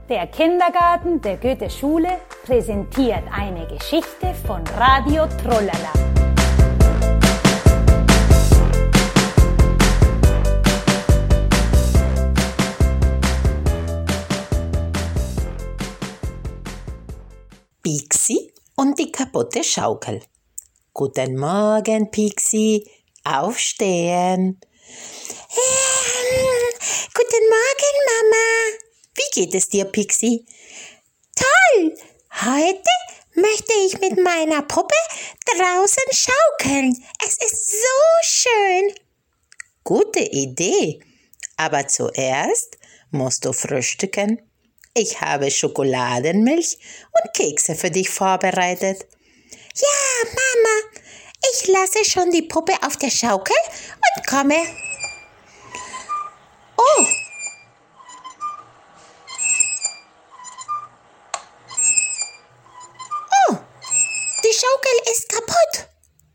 Der Kindergarten der Goethe-Schule präsentiert eine Geschichte von Radio Trollala. Pixi und die kaputte Schaukel. Guten Morgen, Pixi. Aufstehen. Guten Morgen, Mama. Wie geht es dir, Pixi? Toll! Heute möchte ich mit meiner Puppe draußen schaukeln. Es ist so schön. Gute Idee. Aber zuerst musst du frühstücken. Ich habe Schokoladenmilch und Kekse für dich vorbereitet. Ja, Mama. Ich lasse schon die Puppe auf der Schaukel und komme. Oh! Die Schaukel ist kaputt.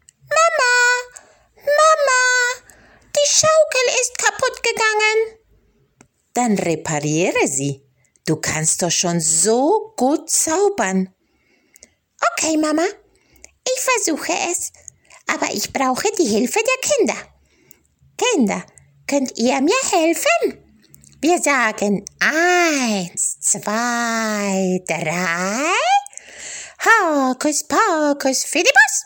Mama, die Schaukel ist kaputt gegangen. Dann repariere sie. Du kannst doch schon so gut zaubern. Okay, Mama, ich versuche es, aber ich brauche die Hilfe der Kinder. Kinder, könnt ihr mir helfen? Wir sagen 1, 2, 3... Hokus Pokus Fidibus!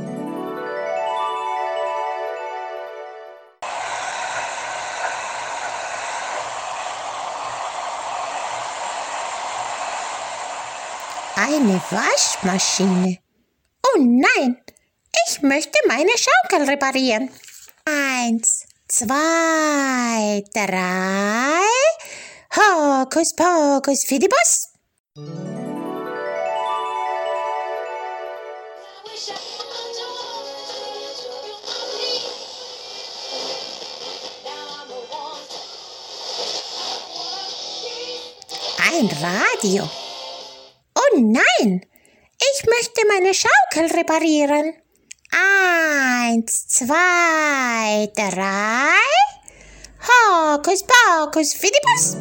Eine Waschmaschine. Oh nein, ich möchte meine Schaukel reparieren. 1, 2, 3. Hokus Pokus Fidibus! Ein Radio. Oh nein, ich möchte meine Schaukel reparieren. 1, 2, 3. Hokus Pokus Fidibus!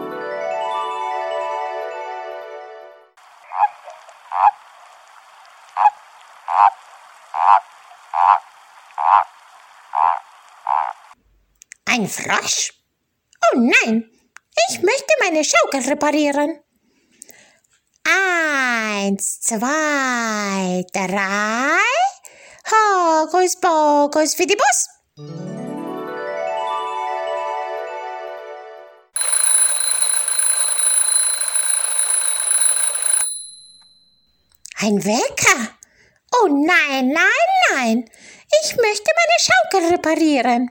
Ein Frosch? Oh nein, ich möchte meine Schaukel reparieren. 1, 2, 3. Hokus Pokus Fidibus! Ein Wecker? Oh nein, ich möchte meine Schaukel reparieren.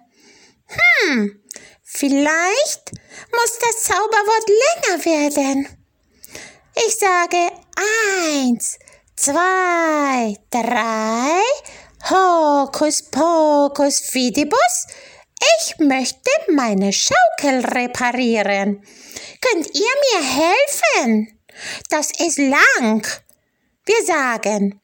Vielleicht muss das Zauberwort länger werden. Ich sage 1, 2, 3. Hokus Pokus Fidibus. Ich möchte meine Schaukel reparieren. Könnt ihr mir helfen? Das ist lang. Wir sagen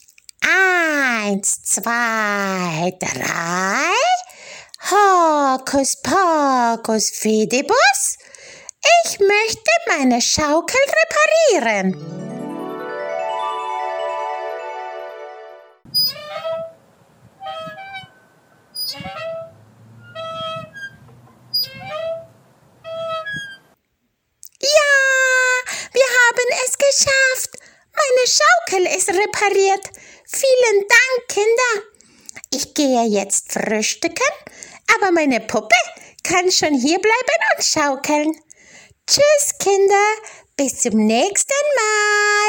1, 2, 3. Hokus Pokus Fidibus. Ich möchte meine Schaukel reparieren. Ja, wir haben es geschafft. Meine Schaukel ist repariert. Vielen Dank, Kinder. Ich gehe jetzt frühstücken, aber meine Puppe kann schon hier bleiben und schaukeln. Tschüss, Kinder. Bis zum nächsten Mal.